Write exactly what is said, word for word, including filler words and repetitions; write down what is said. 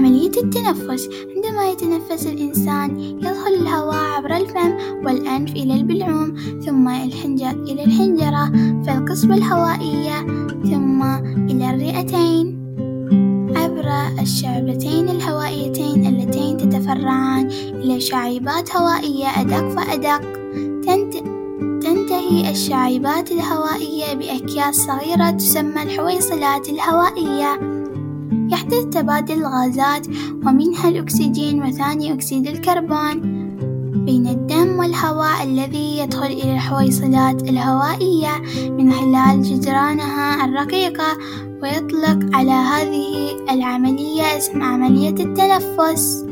عملية التنفس. عندما يتنفس الإنسان يدخل الهواء عبر الفم والأنف إلى البلعوم، ثم إلى الحنجرة في القصبة الهوائية، ثم إلى الرئتين عبر الشعبتين الهوائيتين اللتين تتفرعان إلى شعيبات هوائية أدق فأدق. تنتهي الشعيبات الهوائية بأكياس صغيرة تسمى الحويصلات الهوائية. يحدث تبادل الغازات ومنها الأكسجين وثاني أكسيد الكربون بين الدم والهواء الذي يدخل إلى الحويصلات الهوائية من خلال جدرانها الرقيقة، ويطلق على هذه العملية اسم عملية التنفس.